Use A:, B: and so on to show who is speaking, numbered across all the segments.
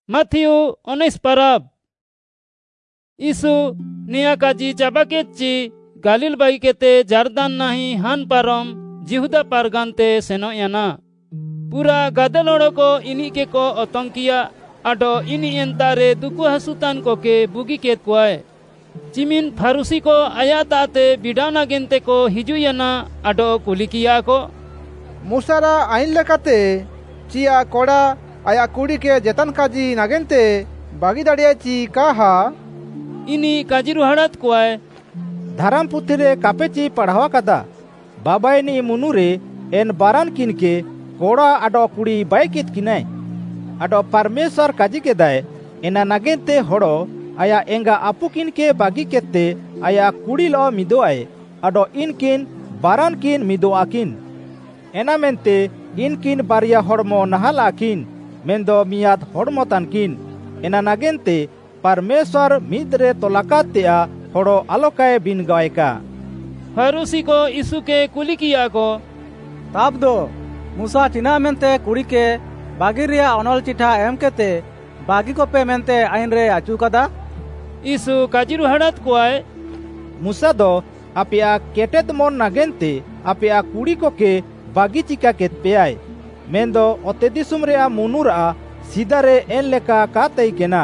A: Matthew 19 parab. Isu niya kaji cabaketci Galil bagi kete Jordan nahi han parom Yehuda pargante senoyana. Pura gadaloro ko ini ke ko otongkia ado ini entare duku hasutan ko ke bugi ket kuai. Cimin Farusi ko ayatate bidana gente ko hijuyana ado kulikia ko.
B: Musara ain lekate cia koda aya kudi ke jetan kaji nagente bagi dadiaci kaha.
A: Ini kaji ruharat kuai.
C: धरम पुथी रे कापेची पढ़ावा कदा बाबायनी मुनुरे N बारान किनके कोड़ा अडो कुड़ी बाइकित किनाय अडो परमेश्वर काजी के दाय एना नगेंते होड़ो आया एंगा आपु किनके बागी केते आया कुड़ी लो मिदो आए अडो इनकिन बारान किन मिदो आकिन एना मेंते इनकिन बारिया होड़मो नहाल आकिन मेंदो मियाद होड़मो तानकिन एना नगेंते परमेश्वर मिदरे तोलाकातेया होड़ो आलोकाय बिन गायका
A: फारूसी को यीशु के कुली किया को
D: ताब दो मूसा चिना मेंते कुड़ी के बागी रिया अनल चिठा एम केते बागी को पे मेंते आइन रे आचू कदा
A: यीशु काजिरु हड़त को आए
C: मूसा दो आपिया केटेत मोन नागेंते आपिया कुड़ी को के बागी चिका केत पे आए मेंदो ओते दिसुम रे मुनुरा सीधारे एन लेका कातई केना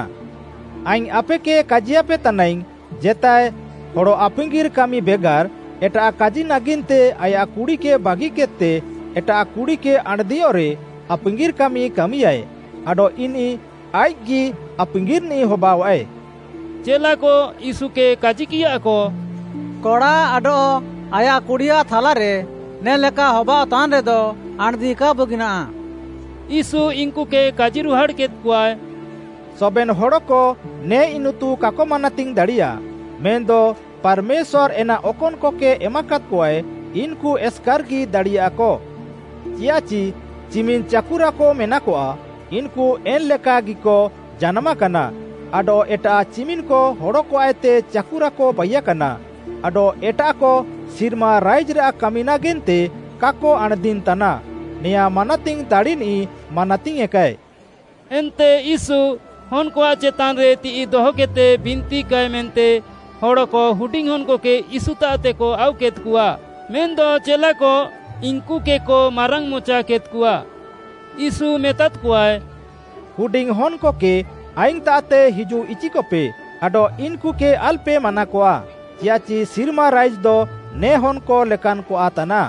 C: आइन आपे के काजिया पे तनाई जेताय होड़ो आपिंगिर कामी बेगार एटा काजी नागिनते आया कुड़ी के बागी केते एटा कुड़ी के अणदियो रे आपिंगिर कामी कामियाय अडो इनी आइगी आपिंगिर नी होबाव आए
A: चेला को यीशु के काजी किया को
D: कोड़ा अडो आया कुड़िया थाला रे ने लेका होबाव तान रे दो अणदी का बगिना
A: यीशु इनको के काजी रुहाड़ केत कुआय
C: सोबेन होड़ो को ने इनुतु काको मानातिंग दड़िया मेंदो परमेश्वर एना ओकोन को के एमाकत कोए इनको एस्कारगी दड़िया को चियाची चिमिन चाकुरा को मेना कोआ इनको एन लेका गिको जनमा कना अडो एटा चिमिन को होड़ो को आयते चाकुरा को बया कना अडो एटा को सिरमा राइज रे कमिना गेंते काको अणदिन तना निया मानातिंग दाड़िन ई मानातिंग एकाय
A: एंते यीशु हन को चेतान रे ती दोहो केते बिनती कय मेंते होड़ो को हुडिंग हन को के यीशु ताते को आउ केत कुआ मेंदो चेला को इंकु के को मारंग मोचा केत कुआ यीशु मेतात कुआय
C: हुडिंग हन को के आइन ताते हिजु इची को पे अडो इनकु के अल्पे मना कोआ चियाची सिरमा राइज दो ने हन को लेकान को आतना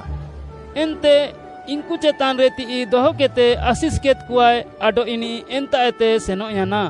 A: एंते इनको चेतान रे ती दोहो केते आशीष केत कुआय अडो इनी एंता एते सेनो याना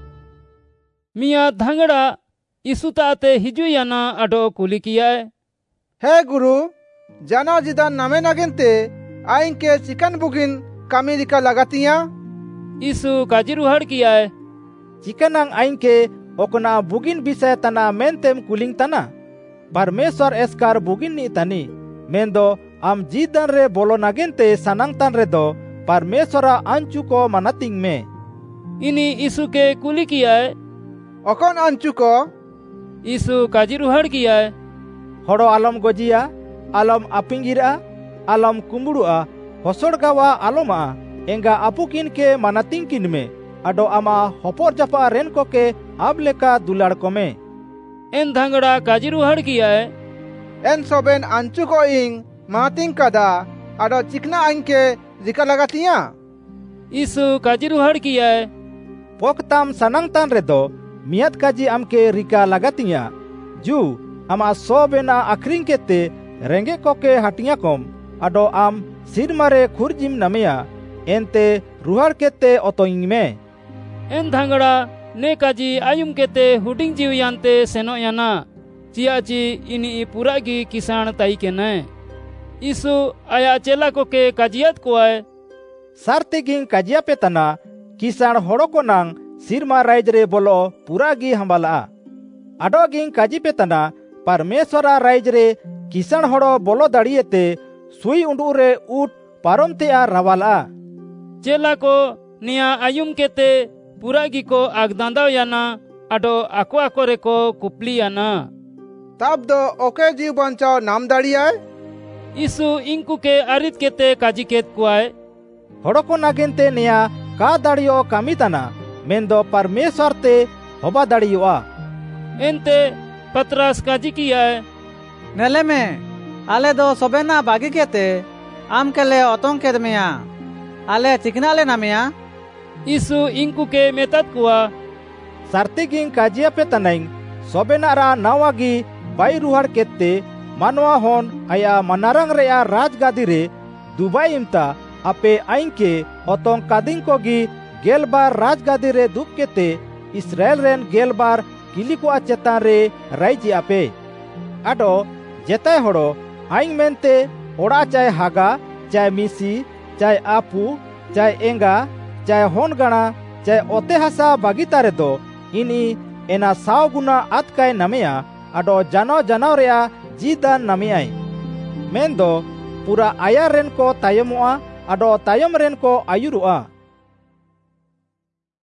A: मिया धांगड़ा यीशु ताते हिजु याना अडो कुली कियाय
B: हे गुरु जाना जिदान नामे नागेंते आइन के चिकन बुगिन कामिरिका लगातिया
A: यीशु काजिरु हड़ कियाय
C: चिकनांग आइन के ओकना बुगिन विषय तना मेंतेम कुलिंग तना परमेश्वर एस्कार बुगिन नी तनी मेंदो आम जीदन रे बोलो नागेंते सनांग तान रे दो परमेश्वरा अंचु को मनातिंग में
A: इनी यीशु के कुली कियाय
B: ओकोन अंचु को
A: यीशु काजिरु हड़ कियाय
C: होड़ो आलम गोजिया आलम आपिंगिरा आलम कुंबुड़ुआ होसड़गावा आलमा एंगा आपुकिन के मनातिंग किन में अडो आमा होपोर जपा रेन को के अब लेका दुलाड़ को में
A: एन धांगड़ा काजिरु हड़ कियाय
B: एन सोबेन अंचु को इंग मातिंग कदा अडो चिकना आइन के रिका लगातिया
A: यीशु काजिरु हड़ कियाय
C: पोकताम सनांग तान रे दो मियाद काजी आमके रिका लगातिया जू आमा सोबेना आखरिंग केते रेंगे को के हटिया कोम अडो आम सिरमारे खुरजिम नमेया एंते रुहाड़ केते ओतोइंग में
A: एन धांगड़ा ने काजी आयुम केते हुडिंग जीवयानते सेनो याना चियाची इनी पुरागी किसान ताई के न यीशु आया चेला को के काजियात को आए
C: सारते गिंग काजिया पे तना किसान होड़ो को नांग सिरमा राइज रे बोलो पुरागी हंबाला अडो गिंग काजी पे तना परमेश्वरा राइज रे किसान होड़ो बोलो दाड़िएते सुई उंडू रे ऊट पारमते आ रवाला
A: चेला को निया आयुम केते पुरागी को आगदांदाव याना अडो आको आको रे को कुपली याना
B: तब दो ओके जीव बंचाओ नाम दाड़िया
A: यीशु इनको के अरित केते काजी केत कुआय
C: होड़ो को नागेंते निया का दाड़ियो कामी तना मेंदो परमेश्वर ते होबा दाड़ियोआ।
A: एनते पतरस काजी कियाय,
D: नेले में आले दो सोबेना बागी केते आम केले ओतोंग केद मेया आले चिकना ले नामिया।
A: यीशु इनको के मेतात कुआ,
C: सार्तिगिंग काजिया पे तनाइंग सोबेना रा नावागी बाई रुहार केते मानवा होन आया मनारंग रेया राजगादी रे दुबाई इमता आपे आइन के ओतोंग कादिंग कोगी गेलबार राजगादी रे दुब केते इस्राएल रेन गेलबार किली को चेतान रे राइजी आपे। आडो जेताय होड़ो आइन मेनते ओड़ा चाहे हागा चाहे मिसी चाहे आपू चाहे एंगा चाहे होन गणा चाहे ओते हसा बागितारे दो इनी एना 100 गुना आतकाय नमेया आडो जानो जानो रेया जीदान नमेयाय। मेन दो पूरा आया रेन को तायमुआ आडो तायम रेन को आयुरुआ।